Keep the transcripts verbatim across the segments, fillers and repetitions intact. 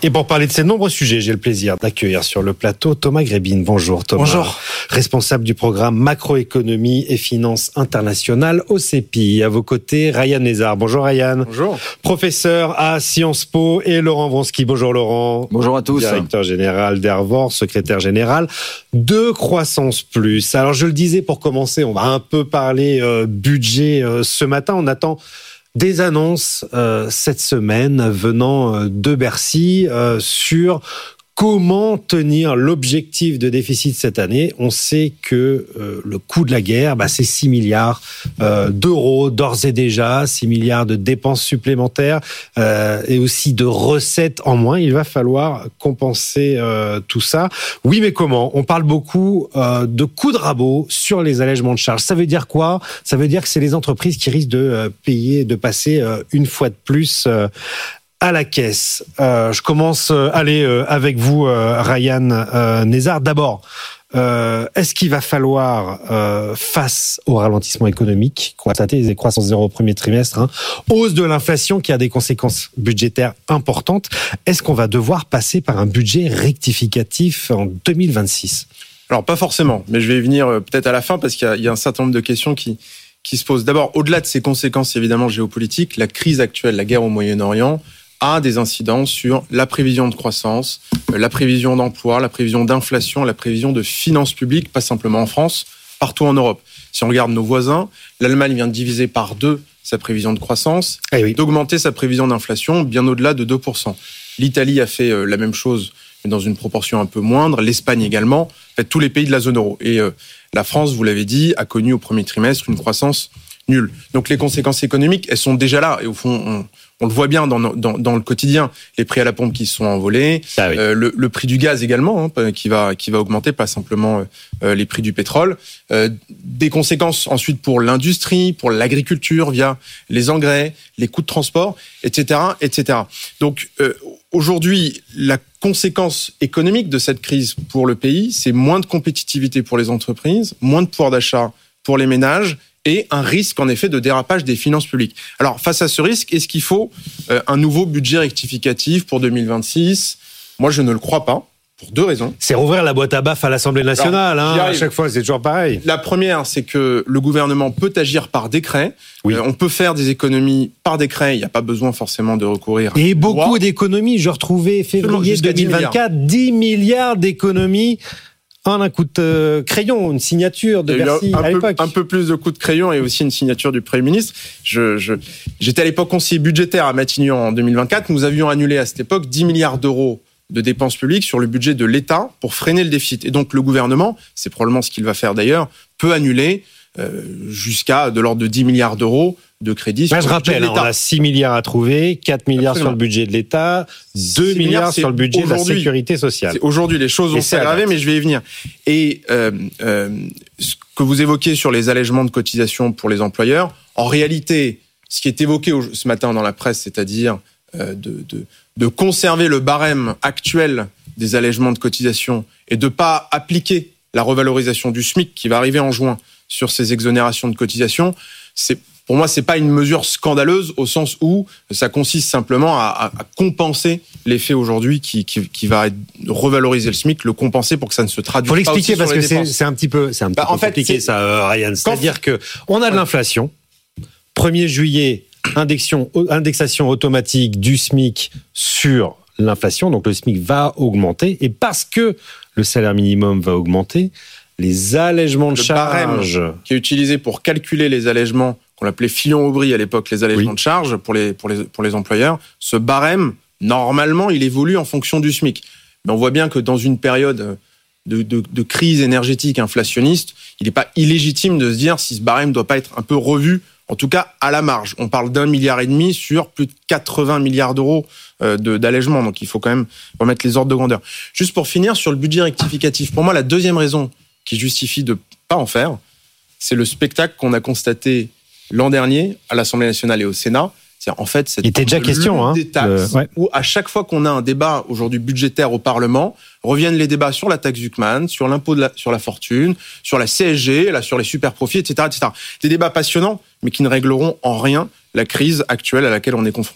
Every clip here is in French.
Et pour parler de ces nombreux sujets, j'ai le plaisir d'accueillir sur le plateau Thomas Grébine. Bonjour Thomas. Bonjour. Responsable du programme Macroéconomie et Finances Internationales au C E P I. À vos côtés, Ryan Lézard. Bonjour Ryan. Bonjour. Professeur à Sciences Po, et Laurent Vronsky. Bonjour Laurent. Bonjour à tous. Directeur général d'Ervor, secrétaire général de Croissance Plus. Alors je le disais pour commencer, on va un peu parler euh, budget euh, ce matin. On attend des annonces euh, cette semaine venant euh, de Bercy euh, sur comment tenir l'objectif de déficit cette année. On sait que euh, le coût de la guerre, bah, c'est six milliards euh, d'euros d'ores et déjà, six milliards de dépenses supplémentaires euh, et aussi de recettes en moins. Il va falloir compenser euh, tout ça. Oui, mais comment ? On parle beaucoup euh, de coups de rabot sur les allègements de charges. Ça veut dire quoi ? Ça veut dire que c'est les entreprises qui risquent de euh, payer, de passer euh, une fois de plus euh, à la caisse. Euh, je commence euh, allez, euh, avec vous, euh, Ryan euh, Lézard. D'abord, euh, est-ce qu'il va falloir, euh, face au ralentissement économique, constater des croissances zéro au premier trimestre, hein, hausse de l'inflation qui a des conséquences budgétaires importantes, est-ce qu'on va devoir passer par un budget rectificatif en deux mille vingt-six ? Alors, pas forcément, mais je vais y venir euh, peut-être à la fin parce qu'il y a, il y a un certain nombre de questions qui, qui se posent. D'abord, au-delà de ces conséquences évidemment géopolitiques, la crise actuelle, la guerre au Moyen-Orient, a des incidences sur la prévision de croissance, la prévision d'emploi, la prévision d'inflation, la prévision de finances publiques, pas simplement en France, partout en Europe. Si on regarde nos voisins, l'Allemagne vient de diviser par deux sa prévision de croissance, eh oui. d'augmenter sa prévision d'inflation bien au-delà de deux pour cent. L'Italie a fait la même chose, mais dans une proportion un peu moindre, l'Espagne également, en fait, tous les pays de la zone euro. Et euh, la France, vous l'avez dit, a connu au premier trimestre une croissance nulle. Donc les conséquences économiques, elles sont déjà là. Et au fond, on, on le voit bien dans, dans, dans le quotidien. Les prix à la pompe qui se sont envolés, ah oui. euh, le, le prix du gaz également, hein, qui va, qui va augmenter, pas simplement euh, les prix du pétrole. Euh, des conséquences ensuite pour l'industrie, pour l'agriculture via les engrais, les coûts de transport, et cetera, et cetera. Donc euh, aujourd'hui, la conséquence économique de cette crise pour le pays, c'est moins de compétitivité pour les entreprises, moins de pouvoir d'achat pour les ménages, et un risque, en effet, de dérapage des finances publiques. Alors, face à ce risque, est-ce qu'il faut euh, un nouveau budget rectificatif pour deux mille vingt-six ? Moi, je ne le crois pas, pour deux raisons. C'est rouvrir la boîte à baffes à l'Assemblée nationale. Alors, hein, à chaque fois, c'est toujours pareil. La première, c'est que le gouvernement peut agir par décret. Oui. Euh, on peut faire des économies par décret. Il n'y a pas besoin forcément de recourir à Et beaucoup loi. d'économies. Je retrouvais février Jusqu'à deux mille vingt-quatre, dix milliards d'économies. En un coup de euh, crayon, une signature de Bercy un à peu, l'époque. Un peu plus de coups de crayon et aussi une signature du Premier ministre. Je, je, j'étais à l'époque conseiller budgétaire à Matignon en deux mille vingt-quatre. Nous avions annulé à cette époque dix milliards d'euros de dépenses publiques sur le budget de l'État pour freiner le déficit. Et donc le gouvernement, c'est probablement ce qu'il va faire d'ailleurs, peut annuler euh, jusqu'à de l'ordre de dix milliards d'euros de crédits. Moi, je rappelle, hein, on a six milliards à trouver, quatre milliards Absolument. Sur le budget de l'État, deux milliards sur le budget de la sécurité sociale. Aujourd'hui, les choses vont s'aggraver, mais je vais y venir. Et euh, euh, ce que vous évoquez sur les allègements de cotisations pour les employeurs, en réalité, ce qui est évoqué ce matin dans la presse, c'est-à-dire euh, de, de, de conserver le barème actuel des allègements de cotisations et de ne pas appliquer la revalorisation du SMIC qui va arriver en juin sur ces exonérations de cotisations, c'est pour moi, c'est pas une mesure scandaleuse au sens où ça consiste simplement à, à, à compenser l'effet aujourd'hui qui, qui, qui va revaloriser le SMIC, le compenser pour que ça ne se traduise pas aussi sur les dépenses. Faut l'expliquer parce que c'est, c'est un petit peu, c'est un petit bah, peu en fait, compliqué c'est... ça, euh, Ryan. C'est-à-dire que on a de l'inflation. premier juillet, indexation, indexation automatique du SMIC sur l'inflation. Donc le SMIC va augmenter et parce que le salaire minimum va augmenter, les allègements de le charges qui est utilisé pour calculer les allègements qu'on appelait Fillon-Aubry à l'époque, les allègements oui. de charges pour les, pour, les, pour les employeurs, ce barème, normalement, il évolue en fonction du SMIC. Mais on voit bien que dans une période de, de, de crise énergétique inflationniste, il n'est pas illégitime de se dire si ce barème ne doit pas être un peu revu, en tout cas à la marge. On parle d'un milliard et demi sur plus de quatre-vingts milliards d'euros de, d'allègement, donc il faut quand même remettre les ordres de grandeur. Juste pour finir, sur le budget rectificatif, pour moi, la deuxième raison qui justifie de ne pas en faire, c'est le spectacle qu'on a constaté l'an dernier, à l'Assemblée nationale et au Sénat, c'est en fait cette Il était déjà question, hein, des taxes, le... ouais. où à chaque fois qu'on a un débat aujourd'hui budgétaire au Parlement, reviennent les débats sur la taxe Zuckman, sur l'impôt de la, sur la fortune, sur la C S G, là, sur les super profits, et cetera, et cetera. Des débats passionnants, mais qui ne régleront en rien la crise actuelle à laquelle on est confronté.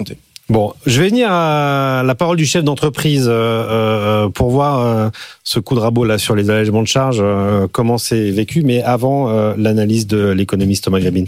Bon, je vais venir à la parole du chef d'entreprise euh, euh, pour voir euh, ce coup de rabot là sur les allègements de charges, euh, comment c'est vécu, mais avant euh, l'analyse de l'économiste Thomas Grébin.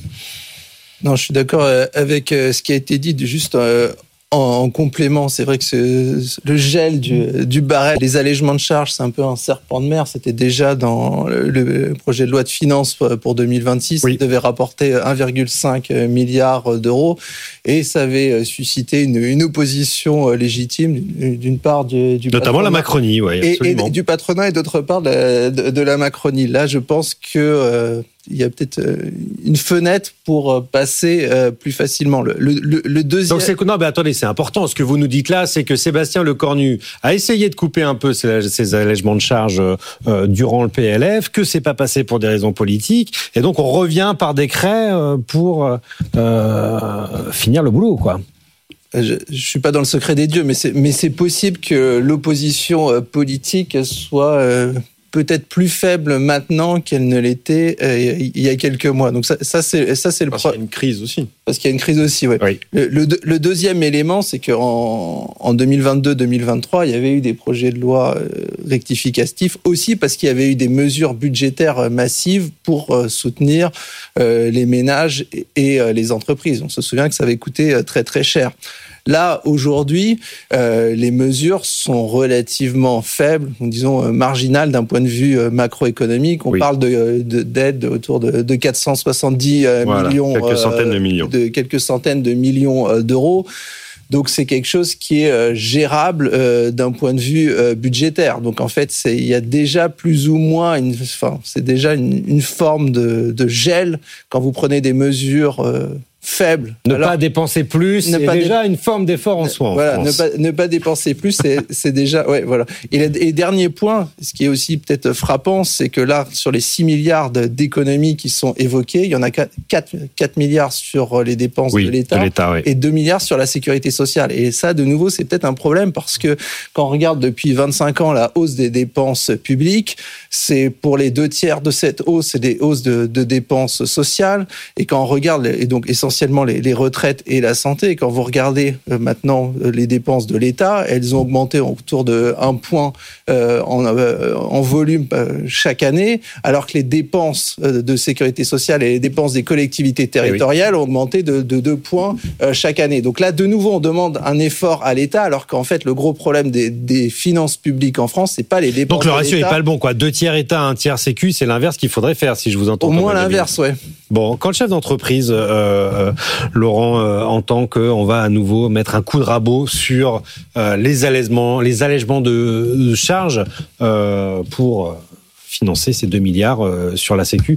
Non, je suis d'accord avec ce qui a été dit, juste euh, en, en complément. C'est vrai que c'est, le gel du, du barème, les allègements de charges, c'est un peu un serpent de mer. C'était déjà dans le, le projet de loi de finances pour deux mille vingt-six. Oui. Ça devait rapporter un virgule cinq milliard d'euros et ça avait suscité une, une opposition légitime d'une part du, du notamment patronat, la Macronie, oui, absolument. Et, et du patronat et d'autre part de la, de, de la Macronie. Là, je pense que euh, il y a peut-être une fenêtre pour passer plus facilement. Le, le, le deuxième. Donc c'est non, mais attendez, c'est important. Ce que vous nous dites là, c'est que Sébastien Lecornu a essayé de couper un peu ces, ces allègements de charges euh, durant le P L F, que c'est pas passé pour des raisons politiques, et donc on revient par décret euh, pour euh, finir le boulot, quoi. Je, je suis pas dans le secret des dieux, mais c'est mais c'est possible que l'opposition politique soit euh, peut-être plus faible maintenant qu'elle ne l'était euh, il y a quelques mois. Donc ça, ça c'est ça c'est le parce pro... qu'il y a une crise aussi. Parce qu'il y a une crise aussi, ouais. Oui. Le, le, le deuxième élément, c'est que en, en deux mille vingt-deux deux mille vingt-trois, il y avait eu des projets de loi euh, rectificatifs aussi parce qu'il y avait eu des mesures budgétaires massives pour euh, soutenir euh, les ménages et, et euh, les entreprises. On se souvient que ça avait coûté euh, très très cher. Là, aujourd'hui, euh, les mesures sont relativement faibles, disons euh, marginales d'un point de vue euh, macroéconomique. On oui. parle de, de, d'aide autour de, de quatre cent soixante-dix euh, voilà, millions, quelques centaines de millions, euh, de quelques centaines de millions euh, d'euros. Donc c'est quelque chose qui est euh, gérable euh, d'un point de vue euh, budgétaire. Donc en fait, c'est il y a déjà plus ou moins une, enfin c'est déjà une, une forme de, de gel quand vous prenez des mesures euh, faible. Ne Alors, pas dépenser plus, c'est déjà dé... une forme d'effort en soi. En voilà, France. Ne, pas, ne pas dépenser plus, c'est, c'est déjà, ouais, voilà. Et, le, et dernier point, ce qui est aussi peut-être frappant, c'est que là, sur les six milliards d'économies qui sont évoquées, il y en a quatre milliards sur les dépenses oui, de l'État, de l'État oui. et deux milliards sur la sécurité sociale. Et ça, de nouveau, c'est peut-être un problème parce que quand on regarde depuis vingt-cinq ans la hausse des dépenses publiques, c'est pour les deux tiers de cette hausse, c'est des hausses de, de dépenses sociales. Et quand on regarde, et donc essentiellement essentiellement les, les retraites et la santé. Et quand vous regardez euh, maintenant euh, les dépenses de l'État, elles ont augmenté autour de un point euh, en, euh, en volume euh, chaque année, alors que les dépenses euh, de sécurité sociale et les dépenses des collectivités territoriales oui. ont augmenté de, de deux points euh, chaque année. Donc là, de nouveau, on demande un effort à l'État, alors qu'en fait, le gros problème des, des finances publiques en France, c'est pas les dépenses. Donc le ratio n'est pas le bon, quoi. Deux tiers État, un tiers Sécu, c'est l'inverse qu'il faudrait faire, si je vous entends. Au moins l'inverse, ouais. Bon, quand le chef d'entreprise, euh, euh, Laurent, euh, entend qu'on va à nouveau mettre un coup de rabot sur euh, les allègements, les allègements de, de charges euh, pour financer ces deux milliards euh, sur la Sécu,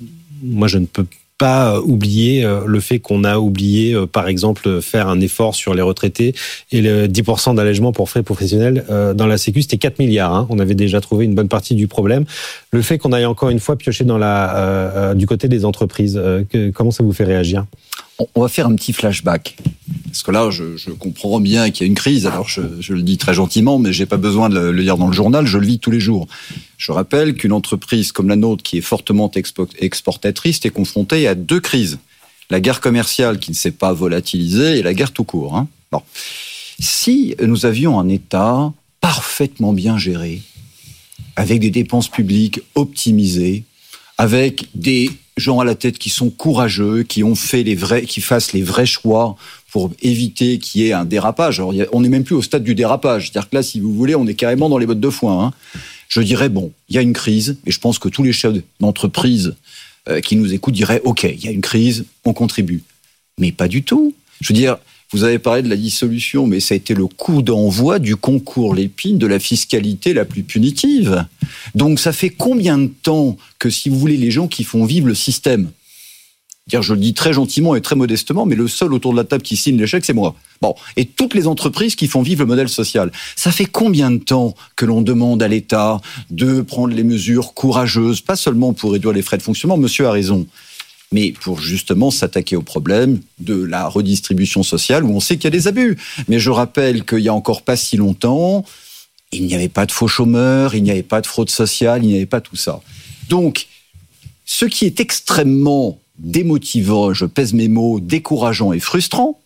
moi je ne peux pas oublier le fait qu'on a oublié, par exemple, faire un effort sur les retraités et le dix pour cent d'allègement pour frais professionnels dans la Sécu, c'était quatre milliards. Hein. On avait déjà trouvé une bonne partie du problème. Le fait qu'on aille encore une fois piocher dans la, euh, du côté des entreprises, euh, que, comment ça vous fait réagir ? On va faire un petit flashback. Parce que là, je, je comprends bien qu'il y a une crise. Alors, je, je le dis très gentiment, mais j'ai pas besoin de le, le lire dans le journal. Je le vis tous les jours. Je rappelle qu'une entreprise comme la nôtre, qui est fortement expo- exportatrice, est confrontée à deux crises. La guerre commerciale qui ne s'est pas volatilisée et la guerre tout court. Hein. Bon. Si nous avions un État parfaitement bien géré, avec des dépenses publiques optimisées, avec des gens à la tête qui sont courageux, qui ont fait les vrais, qui fassent les vrais choix pour éviter qu'il y ait un dérapage. Alors, on n'est même plus au stade du dérapage. C'est-à-dire que là, si vous voulez, on est carrément dans les bottes de foin. Hein. Je dirais, bon, il y a une crise, et je pense que tous les chefs d'entreprise euh, qui nous écoutent diraient, OK, il y a une crise, on contribue. Mais pas du tout. Je veux dire, vous avez parlé de la dissolution, mais ça a été le coup d'envoi du concours Lépine de la fiscalité la plus punitive. Donc ça fait combien de temps que, si vous voulez, les gens qui font vivre le système, dire, je le dis très gentiment et très modestement, mais le seul autour de la table qui signe l'échec, c'est moi. Bon, et toutes les entreprises qui font vivre le modèle social. Ça fait combien de temps que l'on demande à l'État de prendre les mesures courageuses, pas seulement pour réduire les frais de fonctionnement, monsieur a raison, mais pour justement s'attaquer au problème de la redistribution sociale, où on sait qu'il y a des abus. Mais je rappelle qu'il y a encore pas si longtemps, il n'y avait pas de faux chômeurs, il n'y avait pas de fraude sociale, il n'y avait pas tout ça. Donc, ce qui est extrêmement démotivant, je pèse mes mots, décourageant et frustrant,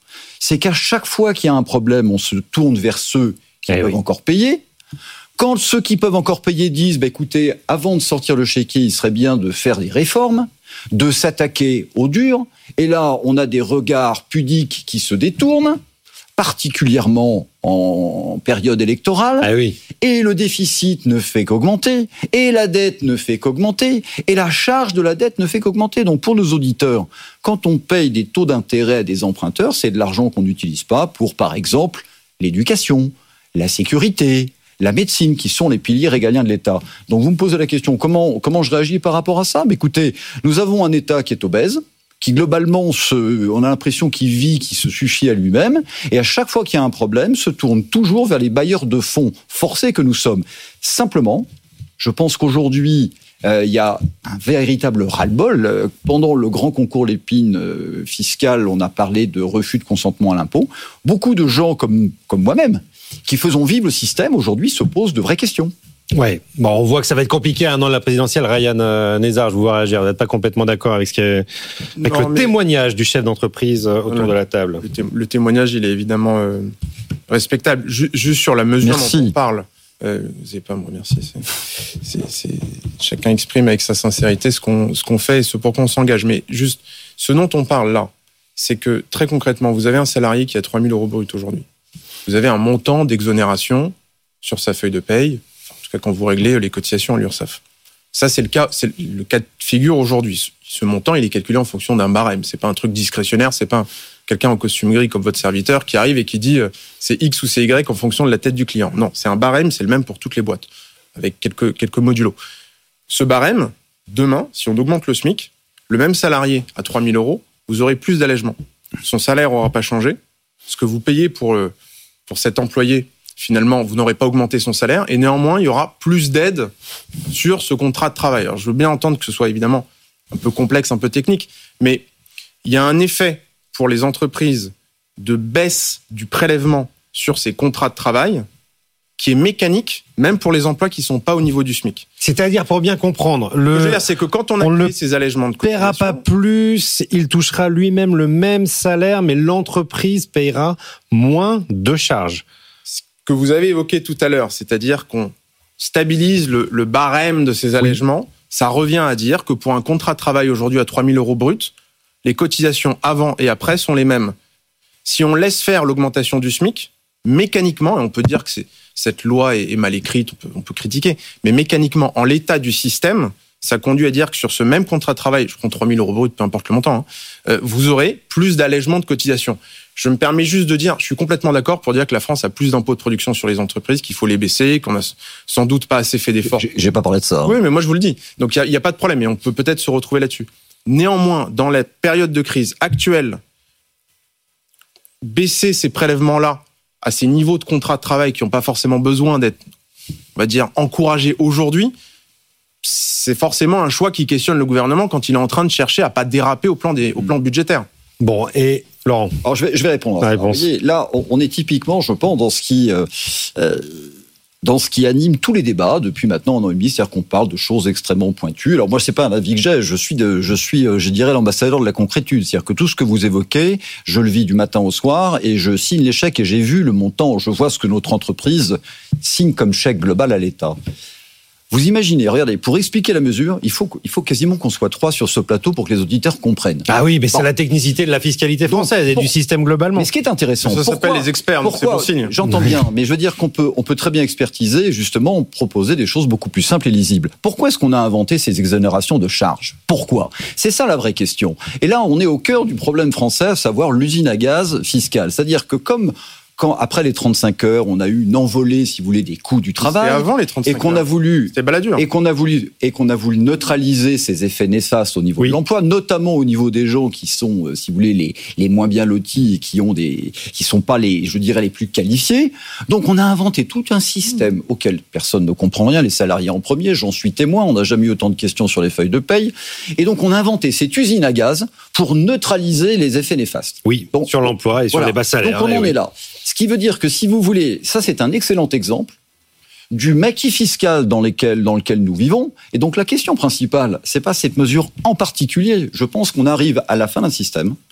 c'est qu'à chaque fois qu'il y a un problème, on se tourne vers ceux qui eh peuvent oui. encore payer. Quand ceux qui peuvent encore payer disent, bah, écoutez, avant de sortir le chéquier, il serait bien de faire des réformes, de s'attaquer au dur. Et là, on a des regards pudiques qui se détournent, particulièrement en période électorale. Ah oui. Et le déficit ne fait qu'augmenter, et la dette ne fait qu'augmenter, et la charge de la dette ne fait qu'augmenter. Donc pour nos auditeurs, quand on paye des taux d'intérêt à des emprunteurs, c'est de l'argent qu'on n'utilise pas pour, par exemple, l'éducation, la sécurité, la médecine, qui sont les piliers régaliens de l'État. Donc vous me posez la question, comment, comment je réagis par rapport à ça ? Mais écoutez, nous avons un État qui est obèse, qui globalement, se, on a l'impression qu'il vit, qu'il se suffit à lui-même, et à chaque fois qu'il y a un problème, se tourne toujours vers les bailleurs de fonds forcés que nous sommes. Simplement, je pense qu'aujourd'hui, euh, il y a un véritable ras-le-bol. Pendant le grand concours Lépine euh, fiscal, on a parlé de refus de consentement à l'impôt. Beaucoup de gens comme, comme moi-même, qui faisons vivre le système, aujourd'hui se posent de vraies questions. Ouais, bon, on voit que ça va être compliqué un an de la présidentielle. Ryan euh, Nézard, je vous vois réagir. Vous n'êtes pas complètement d'accord avec ce qui est, avec non, le mais... témoignage du chef d'entreprise euh, autour voilà. de la table. Le, té- le témoignage, il est évidemment euh, respectable. Ju- juste sur la mesure Merci. dont on parle. Euh, vous n'avez pas à me remercier. C'est, c'est, c'est... Chacun exprime avec sa sincérité ce qu'on, ce qu'on fait et ce pour quoi on s'engage. Mais juste, ce dont on parle là, c'est que très concrètement, vous avez un salarié qui a trois mille euros brut aujourd'hui. Vous avez un montant d'exonération sur sa feuille de paye. En tout cas, quand vous réglez les cotisations à l'URSSAF. Ça, c'est le cas, c'est le cas de figure aujourd'hui. Ce montant, il est calculé en fonction d'un barème. C'est pas un truc discrétionnaire. C'est pas un, quelqu'un en costume gris comme votre serviteur qui arrive et qui dit euh, c'est X ou c'est Y en fonction de la tête du client. Non, c'est un barème. C'est le même pour toutes les boîtes avec quelques quelques modulos. Ce barème, demain, si on augmente le SMIC, le même salarié à trois mille euros, vous aurez plus d'allègement. Son salaire n'aura pas changé. Ce que vous payez pour le, pour cet employé, finalement, vous n'aurez pas augmenté son salaire et néanmoins, il y aura plus d'aide sur ce contrat de travail. Alors, je veux bien entendre que ce soit évidemment un peu complexe, un peu technique, mais il y a un effet pour les entreprises de baisse du prélèvement sur ces contrats de travail qui est mécanique, même pour les emplois qui ne sont pas au niveau du SMIC. C'est-à-dire, pour bien comprendre, le... Ce que je veux dire, c'est que quand on a on créé ces allègements de cotisation... ne paiera pas plus, il touchera lui-même le même salaire, mais l'entreprise paiera moins de charges. Que vous avez évoqué tout à l'heure, c'est-à-dire qu'on stabilise le, le barème de ces allègements, oui. Ça revient à dire que pour un contrat de travail aujourd'hui à trois mille euros brut, les cotisations avant et après sont les mêmes. Si on laisse faire l'augmentation du SMIC, mécaniquement, et on peut dire que c'est, cette loi est, est mal écrite, on peut, on peut critiquer, mais mécaniquement, en l'état du système, ça conduit à dire que sur ce même contrat de travail, je prends trois mille euros brut, peu importe le montant, hein, euh, vous aurez plus d'allègements de cotisations. Je me permets juste de dire, je suis complètement d'accord pour dire que la France a plus d'impôts de production sur les entreprises, qu'il faut les baisser, qu'on a sans doute pas assez fait d'efforts. J'ai, j'ai pas parlé de ça. Hein. Oui, mais moi je vous le dis. Donc il y, y a pas de problème et on peut peut-être se retrouver là-dessus. Néanmoins, dans la période de crise actuelle, baisser ces prélèvements-là à ces niveaux de contrat de travail qui n'ont pas forcément besoin d'être, on va dire, encouragés aujourd'hui, c'est forcément un choix qui questionne le gouvernement quand il est en train de chercher à pas déraper au plan des, au plan budgétaire. Bon, et Laurent. Alors je vais, je vais répondre. À ça. Alors, voyez, là, on est typiquement, je pense, dans ce qui, euh, euh, dans ce qui anime tous les débats depuis maintenant un an et demi, c'est-à-dire qu'on parle de choses extrêmement pointues. Alors moi, c'est pas un avis que j'ai. Je suis, de, je suis, je dirais, l'ambassadeur de la concrétude. C'est-à-dire que tout ce que vous évoquez, je le vis du matin au soir et je signe les chèques et j'ai vu le montant. Je vois ce que notre entreprise signe comme chèque global à l'État. Vous imaginez, regardez, pour expliquer la mesure, il faut, il faut quasiment qu'on soit trois sur ce plateau pour que les auditeurs comprennent. Ah oui, mais bon. C'est la technicité de la fiscalité française donc, et pour, du système globalement. Mais ce qui est intéressant, ça pourquoi, s'appelle les experts, pourquoi, c'est bon signe. J'entends bien, mais je veux dire qu'on peut, on peut très bien expertiser et justement proposer des choses beaucoup plus simples et lisibles. Pourquoi est-ce qu'on a inventé ces exonérations de charges ? Pourquoi ? C'est ça la vraie question. Et là, on est au cœur du problème français, à savoir l'usine à gaz fiscale. C'est-à-dire que comme... Quand, après les trente-cinq heures, on a eu une envolée, si vous voulez, des coûts du travail. C'était avant les trente-cinq heures. Et qu'on a voulu, C'était baladure. Et qu'on a voulu, et qu'on a voulu neutraliser ces effets néfastes au niveau oui. de l'emploi, notamment au niveau des gens qui sont, si vous voulez, les, les moins bien lotis et qui ont des, qui sont pas les, je dirais, les plus qualifiés. Donc, on a inventé tout un système auquel personne ne comprend rien, les salariés en premier, j'en suis témoin, on n'a jamais eu autant de questions sur les feuilles de paye. Et donc, on a inventé cette usine à gaz pour neutraliser les effets néfastes. Oui, donc, sur l'emploi et sur voilà. les bas salaires. Donc, on en oui. est là. Ce qui veut dire que si vous voulez, ça c'est un excellent exemple du maquis fiscal dans, lesquels, dans lequel nous vivons. Et donc la question principale, c'est pas cette mesure en particulier. Je pense qu'on arrive à la fin d'un système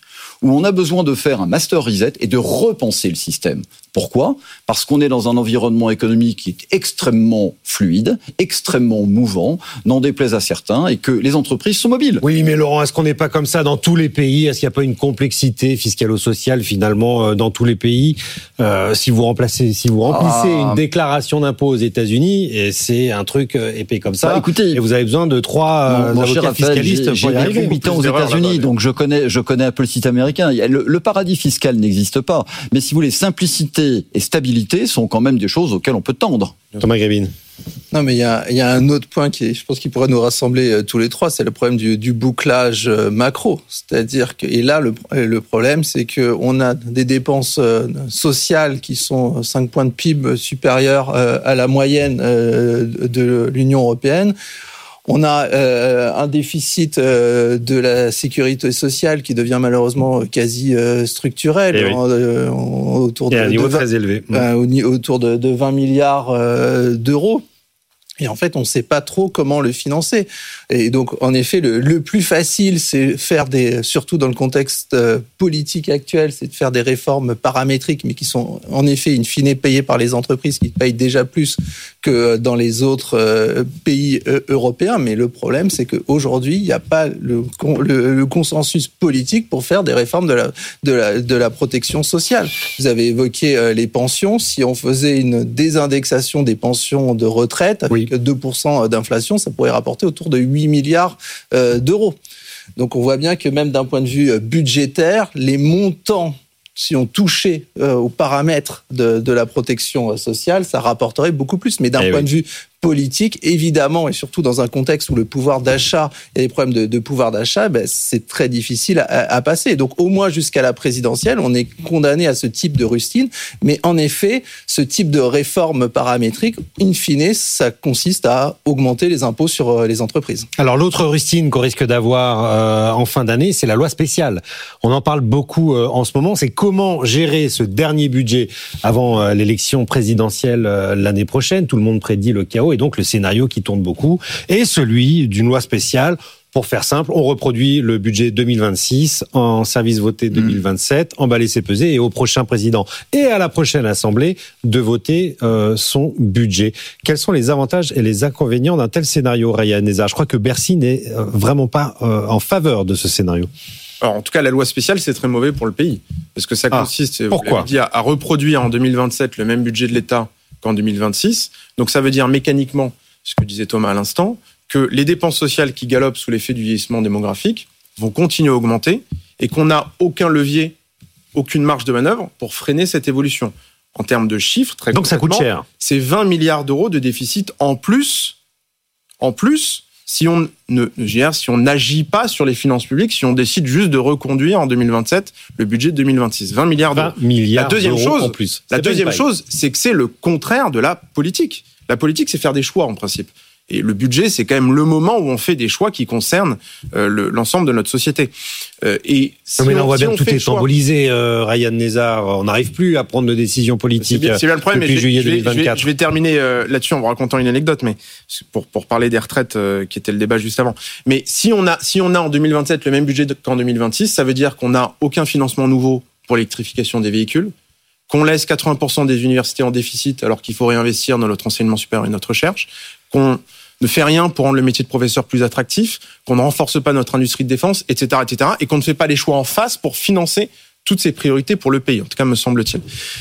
où on a besoin de faire un master reset et de repenser le système. Pourquoi ? Parce qu'on est dans un environnement économique qui est extrêmement fluide, extrêmement mouvant, n'en déplaise à certains, et que les entreprises sont mobiles. Oui, mais Laurent, est-ce qu'on n'est pas comme ça dans tous les pays ? Est-ce qu'il n'y a pas une complexité fiscalo-sociale finalement dans tous les pays ? euh, Si vous remplacez, si vous remplissez ah. une déclaration d'impôt aux États-Unis, et c'est un truc épais comme ça, bah, écoutez, et vous avez besoin de trois mon, avocats mon fiscalistes j'ai, pour y arriver. J'ai huit ans aux États-Unis, donc je connais, je connais un peu le site américain. Le, le paradis fiscal n'existe pas, mais si vous voulez simplicité et stabilité sont quand même des choses auxquelles on peut tendre. Thomas Grébine. Non, mais il y a, il y a un autre point qui, est, je pense, qui pourrait nous rassembler euh, tous les trois, c'est le problème du, du bouclage euh, macro. C'est-à-dire que, et là, le, le problème, c'est que on a des dépenses euh, sociales qui sont cinq points de P I B supérieurs euh, à la moyenne euh, de l'Union européenne. On a euh, un déficit euh, de la sécurité sociale qui devient malheureusement quasi euh, structurel, oui. euh, autour de, et à un niveau de vingt, très élevé, euh, autour de, de vingt milliards euh, d'euros. Et en fait, on ne sait pas trop comment le financer. Et donc, en effet, le, le plus facile, c'est faire des, surtout dans le contexte euh, politique actuel, c'est de faire des réformes paramétriques, mais qui sont en effet, in fine, payées par les entreprises qui payent déjà plus que dans les autres euh, pays euh, européens. Mais le problème, c'est qu'aujourd'hui, il n'y a pas le, le, le consensus politique pour faire des réformes de la, de la, de la protection sociale. Vous avez évoqué euh, les pensions. Si on faisait une désindexation des pensions de retraite, avec oui. deux pour cent d'inflation, ça pourrait rapporter autour de huit milliards euh, d'euros. Donc on voit bien que même d'un point de vue budgétaire, les montants, si on touchait euh, aux paramètres de, de la protection sociale, ça rapporterait beaucoup plus. Mais d'un eh point oui. de vue politique, évidemment, et surtout dans un contexte où le pouvoir d'achat, il y a des problèmes de, de pouvoir d'achat, ben, c'est très difficile à, à passer. Donc au moins jusqu'à la présidentielle, on est condamné à ce type de rustine. Mais en effet, ce type de réforme paramétrique, in fine, ça consiste à augmenter les impôts sur les entreprises. Alors l'autre rustine qu'on risque d'avoir euh, en fin d'année, c'est la loi spéciale. On en parle beaucoup euh, en ce moment. C'est comment gérer ce dernier budget avant euh, l'élection présidentielle euh, l'année prochaine. Tout le monde prédit le chaos. Et donc le scénario qui tourne beaucoup est celui d'une loi spéciale. Pour faire simple, on reproduit le budget deux mille vingt-six en service voté deux mille vingt-sept, mmh. emballé c'est pesé, et au prochain président et à la prochaine assemblée de voter euh, son budget. Quels sont les avantages et les inconvénients d'un tel scénario, Ryan Nezar ? Je crois que Bercy n'est euh, vraiment pas euh, en faveur de ce scénario. Alors, en tout cas, la loi spéciale, c'est très mauvais pour le pays. Parce que ça consiste, ah, vous l'avez dit, à, à reproduire en deux mille vingt-sept le même budget de l'État qu'en deux mille vingt-six. Donc ça veut dire mécaniquement, ce que disait Thomas à l'instant, que les dépenses sociales qui galopent sous l'effet du vieillissement démographique vont continuer à augmenter et qu'on n'a aucun levier, aucune marge de manœuvre pour freiner cette évolution. En termes de chiffres, très donc ça coûte cher. C'est vingt milliards d'euros de déficit en plus, en plus, si on ne, si on n'agit pas sur les finances publiques, si on décide juste de reconduire en deux mille vingt-sept le budget de deux mille vingt-six. vingt milliards d'euros. vingt milliards la deuxième d'euros chose, en plus. La deuxième chose, c'est que c'est le contraire de la politique. La politique, c'est faire des choix, en principe. Et le budget, c'est quand même le moment où on fait des choix qui concernent euh, le, l'ensemble de notre société. Euh, et si non, mais là, on voit si bien on que tout est choix... symbolisé, euh, Ryan Nezar. On n'arrive plus à prendre de décisions politiques. C'est bien, c'est bien le problème. Depuis mais juillet je vais, deux mille vingt-quatre. Je vais, je vais terminer euh, là-dessus en vous racontant une anecdote, mais pour pour parler des retraites, euh, qui était le débat juste avant. Mais si on a si on a en deux mille vingt-sept le même budget qu'en deux mille vingt-six, ça veut dire qu'on n'a aucun financement nouveau pour l'électrification des véhicules, qu'on laisse quatre-vingts pour cent des universités en déficit alors qu'il faut réinvestir dans notre enseignement supérieur et notre recherche, qu'on ne fait rien pour rendre le métier de professeur plus attractif, qu'on ne renforce pas notre industrie de défense, et cetera, et cetera, et qu'on ne fait pas les choix en face pour financer toutes ces priorités pour le pays. En tout cas, me semble-t-il.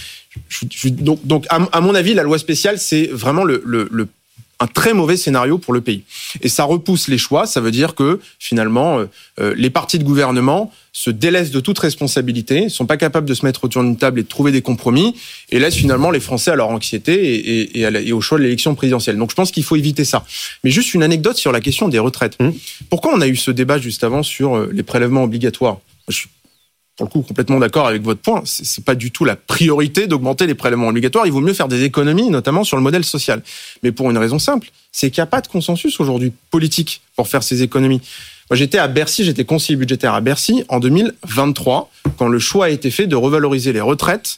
Je, je, donc, donc à, à mon avis, la loi spéciale, c'est vraiment le, le, le un très mauvais scénario pour le pays. Et ça repousse les choix, ça veut dire que, finalement, euh, les partis de gouvernement se délaissent de toute responsabilité, sont pas capables de se mettre autour d'une table et de trouver des compromis, et laissent finalement les Français à leur anxiété et, et, et, à la, et au choix de l'élection présidentielle. Donc je pense qu'il faut éviter ça. Mais juste une anecdote sur la question des retraites. Mmh. Pourquoi on a eu ce débat juste avant sur les prélèvements obligatoires ? Je suis pour le coup complètement d'accord avec votre point. C'est, c'est pas du tout la priorité d'augmenter les prélèvements obligatoires. Il vaut mieux faire des économies, notamment sur le modèle social. Mais pour une raison simple, c'est qu'il n'y a pas de consensus aujourd'hui politique pour faire ces économies. Moi, j'étais à Bercy, j'étais conseiller budgétaire à Bercy en deux mille vingt-trois, quand le choix a été fait de revaloriser les retraites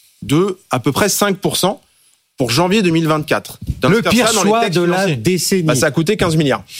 de à peu près cinq pour cent pour janvier deux mille vingt-quatre. Le pire choix de la décennie. Bah, ça a coûté quinze milliards.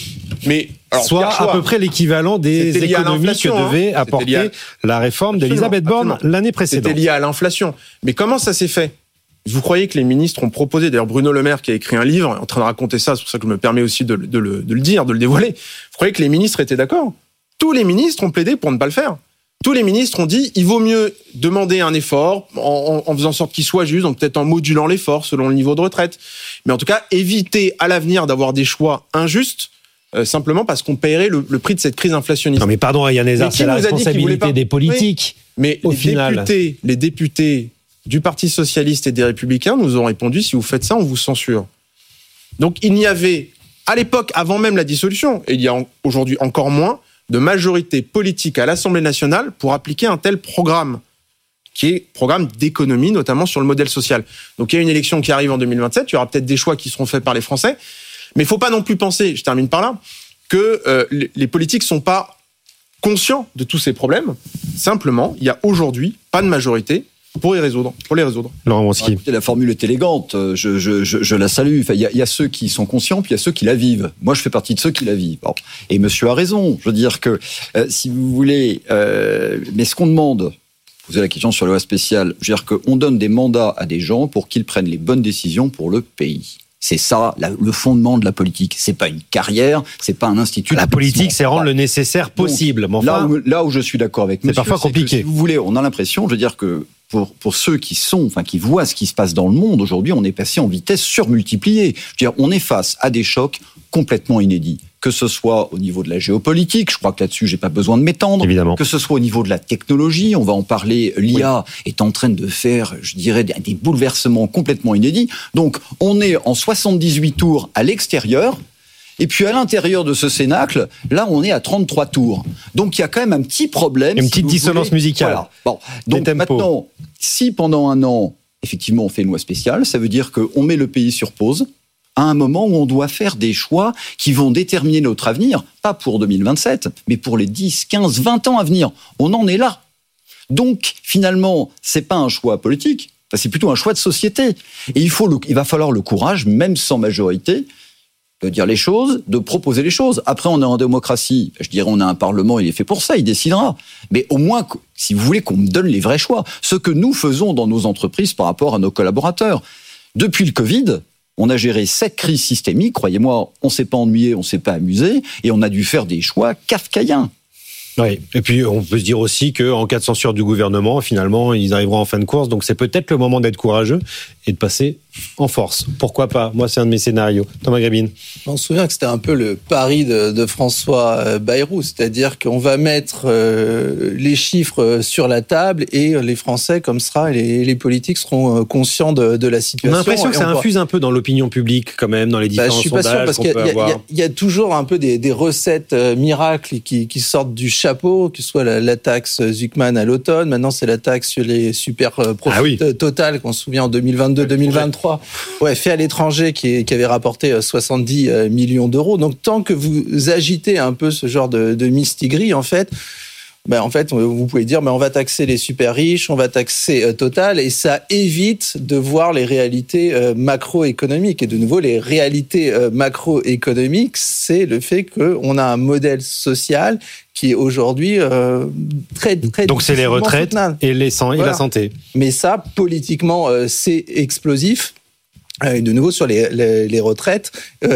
Mais alors, soit à peu près l'équivalent des C'était lié à économies que l'inflation, devait hein. apporter C'était lié à- la réforme Absolument, d'Elisabeth Borne absolument. l'année précédente. C'était lié à l'inflation. Mais comment ça s'est fait ? Vous croyez que les ministres ont proposé, d'ailleurs Bruno Le Maire qui a écrit un livre, est en train de raconter ça, c'est pour ça que je me permets aussi de, de, le, de le dire, de le dévoiler. Vous croyez que les ministres étaient d'accord ? Tous les ministres ont plaidé pour ne pas le faire. Tous les ministres ont dit, il vaut mieux demander un effort en, en, en faisant en sorte qu'il soit juste, donc peut-être en modulant l'effort selon le niveau de retraite. Mais en tout cas, éviter à l'avenir d'avoir des choix injustes, euh, simplement parce qu'on paierait le, le prix de cette crise inflationniste. Non mais pardon, Yann Ezard, Mais qui c'est la nous a dit qu'il voulait responsabilité pas- des politiques. Mais Au les final. députés, les députés du Parti socialiste et des Républicains nous ont répondu, si vous faites ça, on vous censure. Donc il n'y avait, à l'époque, avant même la dissolution, et il y a en- aujourd'hui encore moins, de majorité politique à l'Assemblée nationale pour appliquer un tel programme, qui est programme d'économie, notamment sur le modèle social. Donc il y a une élection qui arrive en deux mille vingt-sept, il y aura peut-être des choix qui seront faits par les Français, mais il ne faut pas non plus penser, je termine par là, que euh, les, les politiques ne sont pas conscients de tous ces problèmes. Simplement, il n'y a aujourd'hui pas de majorité pour y résoudre, pour les résoudre. Laurent Ah, Wronski. écoutez, la formule est élégante, je, je, je, je la salue. Enfin, il y, a, il y a ceux qui sont conscients, puis il y a ceux qui la vivent. Moi, je fais partie de ceux qui la vivent. Bon. Et monsieur a raison. Je veux dire que, euh, si vous voulez, euh, mais ce qu'on demande, vous posez la question sur le loi spéciale, je veux dire qu'on donne des mandats à des gens pour qu'ils prennent les bonnes décisions pour le pays. C'est ça, la, le fondement de la politique. C'est pas une carrière, c'est pas un institut. La de politique, placement. c'est rendre le nécessaire possible. Mais Là enfin, où, là où je suis d'accord avec c'est monsieur, parfois c'est que, compliqué. si vous voulez, on a l'impression, je veux dire que pour, pour ceux qui sont, enfin, qui voient ce qui se passe dans le monde, aujourd'hui, on est passé en vitesse surmultipliée. Je veux dire, on est face à des chocs complètement inédits. Que ce soit au niveau de la géopolitique, je crois que là-dessus, j'ai pas besoin de m'étendre. Évidemment. Que ce soit au niveau de la technologie, on va en parler, l'I A est en train de faire, je dirais, des, des bouleversements complètement inédits. Donc, on est en soixante-dix-huit tours à l'extérieur. Et puis à l'intérieur de ce cénacle, là, on est à trente-trois tours. Donc il y a quand même un petit problème. Une si petite vous dissonance voulez. musicale. Voilà. Bon. Donc tempos. maintenant, si pendant un an, effectivement, on fait une loi spéciale, ça veut dire qu'on met le pays sur pause à un moment où on doit faire des choix qui vont déterminer notre avenir, pas pour deux mille vingt-sept, mais pour les dix, quinze, vingt ans à venir. On en est là. Donc, finalement, c'est pas un choix politique, enfin, c'est plutôt un choix de société. Et il, faut le, il va falloir le courage, même sans majorité, de dire les choses, de proposer les choses. Après, on est en démocratie. Je dirais, on a un Parlement, il est fait pour ça, il décidera. Mais au moins, si vous voulez qu'on me donne les vrais choix, ce que nous faisons dans nos entreprises par rapport à nos collaborateurs. Depuis le Covid, on a géré sept crises systémiques. Croyez-moi, on ne s'est pas ennuyé, on ne s'est pas amusé, et on a dû faire des choix kafkaïens. Oui. Et puis on peut se dire aussi qu'en cas de censure du gouvernement, finalement, ils arriveront en fin de course. Donc c'est peut-être le moment d'être courageux et de passer en force. Pourquoi pas ? Moi, c'est un de mes scénarios. Thomas Grébine. On se souvient que c'était un peu le pari de, de François Bayrou, c'est-à-dire qu'on va mettre euh, les chiffres sur la table et les Français, comme ça, les, les politiques seront conscients de, de la On situation. a l'impression que Et ça on infuse voit... un peu dans l'opinion publique quand même, dans les différents bah, je suis pas sûr, sondages parce qu'on qu'il y, peut a- avoir. il y a- il y a toujours un peu des, des recettes euh, miracles qui, qui sortent du chapeau, que ce soit la, la taxe Zuckman à l'automne, maintenant c'est la taxe sur les super euh, profits Ah oui. euh, total qu'on se souvient en deux mille vingt-deux deux mille vingt-trois, ouais, fait à l'étranger qui, qui avait rapporté euh, soixante-dix millions d'euros. Donc tant que vous agitez un peu ce genre de, de mistigris, en fait, ben en fait, vous pouvez dire, ben on va taxer les super riches, on va taxer euh, Total, et ça évite de voir les réalités euh, macroéconomiques. Et de nouveau, les réalités euh, macroéconomiques, c'est le fait qu'on a un modèle social qui est aujourd'hui euh, très, très Donc c'est les difficilement retraites soutenable. et, les san- et Voilà. la santé. Mais ça, politiquement, euh, c'est explosif. Et de nouveau, sur les, les, les retraites,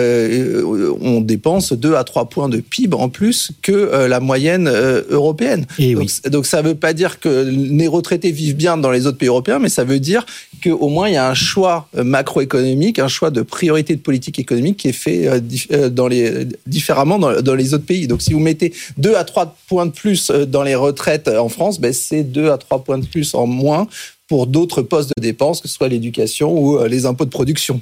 euh, on dépense deux à trois points de P I B en plus que euh, la moyenne euh, européenne. Et donc, oui. donc ça ne veut pas dire que les retraités vivent bien dans les autres pays européens, mais ça veut dire qu'au moins il y a un choix macroéconomique, un choix de priorité de politique économique qui est fait euh, dif- dans les, différemment dans, dans les autres pays. Donc si vous mettez deux à trois points de plus dans les retraites en France, ben, c'est deux à trois points de plus en moins pour d'autres postes de dépenses, que ce soit l'éducation ou les impôts de production.